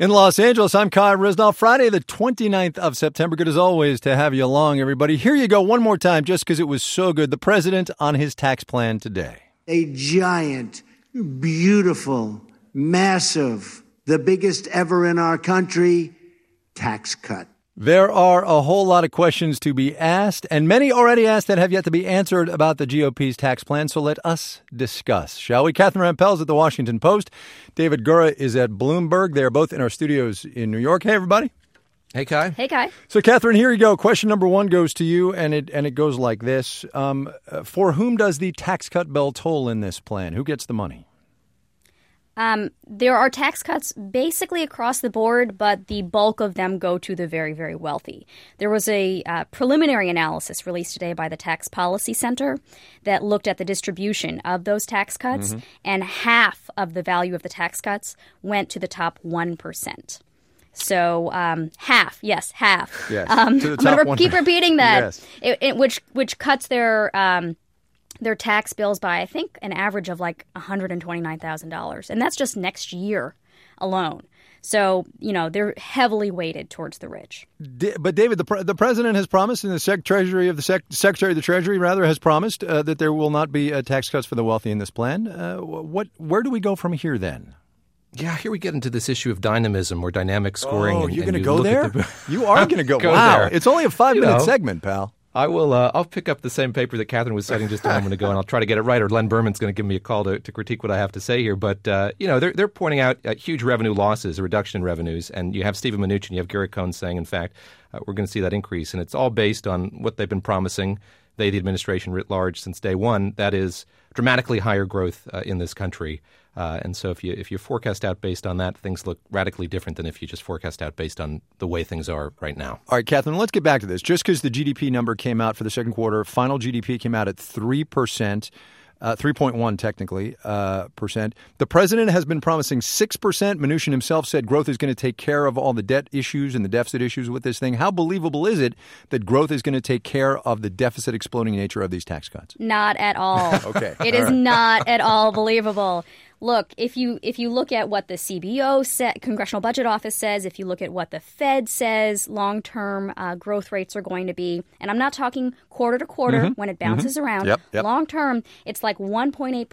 In Los Angeles, I'm Kai Risnall. Friday, the 29th of September. Good as always to have you along, everybody. Here you go one more time, just because it was so good. The president on his tax plan today. A giant, beautiful, massive, the biggest ever in our country, tax cut. There are a whole lot of questions to be asked, and many already asked that have yet to be answered about the GOP's tax plan. So let us discuss, shall we? Catherine Rampell's at the Washington Post. David Gura is at Bloomberg. They are both in our studios in New York. Hey, everybody. Hey, Kai. Hey, Kai. So, Catherine, here you go. Question number one goes to you, and it goes like this. For whom does the tax cut bell toll in this plan? Who gets the money? There are tax cuts basically across the board, but the bulk of them go to the very, very wealthy. There was a preliminary analysis released today by the Tax Policy Center that looked at the distribution of those tax cuts, and half of the value of the tax cuts went to the top 1%. So half, yes, half. Yes, I'm to the going top to keep repeating that, yes. Which cuts their tax bills by, I think, an average of like $129,000. And that's just next year alone. So, they're heavily weighted towards the rich. But, David, the president has promised, and the Secretary of the Treasury has promised that there will not be tax cuts for the wealthy in this plan. Where do we go from here then? Yeah, here we get into this issue of dynamism or dynamic scoring. Oh, you're going to go there? You are going to go. Go wow. there. It's only a 5-minute segment, pal. I will. I'll pick up the same paper that Catherine was citing just a moment ago, and I'll try to get it right. Or Len Berman's going to give me a call to critique what I have to say here. But they're pointing out huge revenue losses, a reduction in revenues, and you have Steven Mnuchin, you have Gary Cohn saying, in fact, we're going to see that increase, and it's all based on what they've been promising. The administration writ large since day one. That is dramatically higher growth in this country. And so if you forecast out based on that, things look radically different than if you just forecast out based on the way things are right now. All right, Catherine, let's get back to this. Just because the GDP number came out for the second quarter, final GDP came out at 3%, 3.1 technically percent. The president has been promising 6%. Mnuchin himself said growth is going to take care of all the debt issues and the deficit issues with this thing. How believable is it that growth is going to take care of the deficit exploding nature of these tax cuts? Not at all. Okay. It is not at all believable. Look, if you look at what the CBO Congressional Budget Office says, if you look at what the Fed says long-term growth rates are going to be, and I'm not talking quarter to quarter when it bounces around. Yep. Long-term, it's like 1.8%,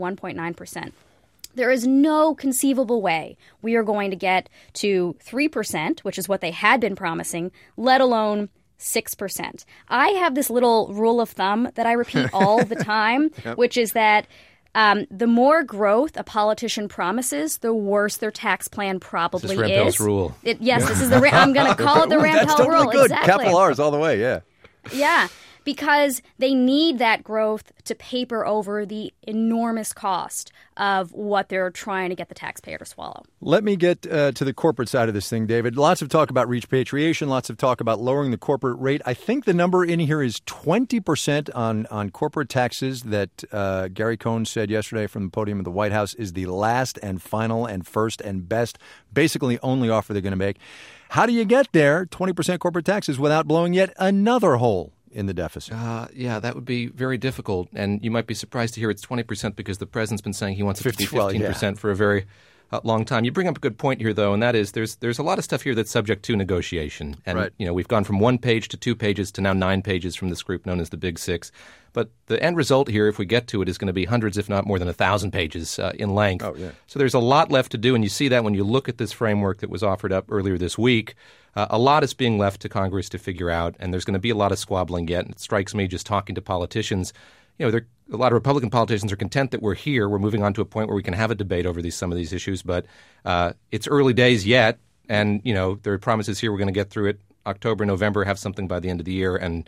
1.9%. There is no conceivable way we are going to get to 3%, which is what they had been promising, let alone 6%. I have this little rule of thumb that I repeat all the time, which is that the more growth a politician promises, the worse their tax plan probably is. This is Rampell's rule. This is I'm going to call it the Rampell That's totally rule. Good. Exactly. Capital R's all the way, yeah. Yeah, because they need that growth to paper over the enormous cost of what they're trying to get the taxpayer to swallow. Let me get to the corporate side of this thing, David. Lots of talk about repatriation, lots of talk about lowering the corporate rate. I think the number in here is 20% on corporate taxes that Gary Cohn said yesterday from the podium of the White House is the last and final and first and best, basically only offer they're going to make. How do you get there, 20% corporate taxes, without blowing yet another hole in the deficit? Yeah, that would be very difficult. And you might be surprised to hear it's 20% because the president's been saying he wants it to be 15% for a very long time. You bring up a good point here, though, and that is there's a lot of stuff here that's subject to negotiation. And, we've gone from 1 page to 2 pages to now 9 pages from this group known as the Big Six. But the end result here, if we get to it, is going to be hundreds, if not more than 1,000 pages in length. Oh, yeah. So there's a lot left to do, and you see that when you look at this framework that was offered up earlier this week. A lot is being left to Congress to figure out, and there's going to be a lot of squabbling yet. And it strikes me just talking to politicians, a lot of Republican politicians are content that we're here. We're moving on to a point where we can have a debate over some of these issues, but it's early days yet. And, there are promises here we're going to get through it October, November, have something by the end of the year. And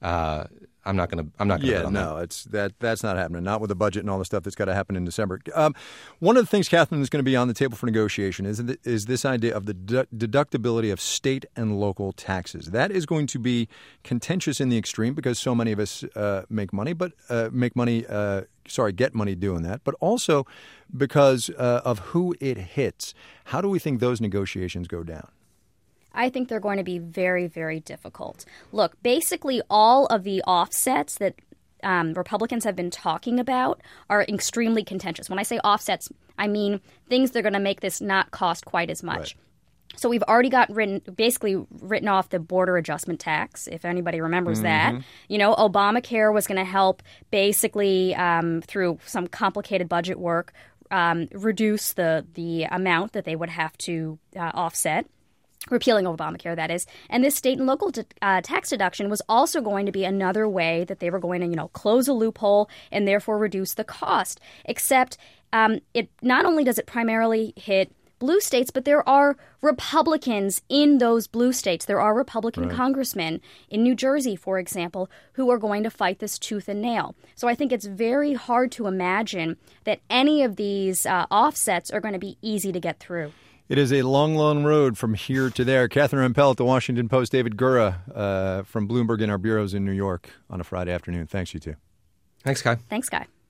I'm not going to bet on that. That's not happening. Not with the budget and all the stuff that's got to happen in December. One of the things, Catherine, is going to be on the table for negotiation is this idea of the deductibility of state and local taxes. That is going to be contentious in the extreme because so many of us get money doing that, but also because of who it hits. How do we think those negotiations go down? I think they're going to be very, very difficult. Look, basically all of the offsets that Republicans have been talking about are extremely contentious. When I say offsets, I mean things that are going to make this not cost quite as much. So we've already basically written off the border adjustment tax, if anybody remembers that. You know, Obamacare was going to help basically through some complicated budget work reduce the amount that they would have to offset. Repealing Obamacare, that is. And this state and local tax deduction was also going to be another way that they were going to, you know, close a loophole and therefore reduce the cost. Except it not only does it primarily hit blue states, but there are Republicans in those blue states. There are Republican congressmen in New Jersey, for example, who are going to fight this tooth and nail. So I think it's very hard to imagine that any of these offsets are going to be easy to get through. It is a long, long road from here to there. Catherine Rampell at The Washington Post, David Gura from Bloomberg in our bureaus in New York on a Friday afternoon. Thanks, you two. Thanks, Kai. Thanks, Kai.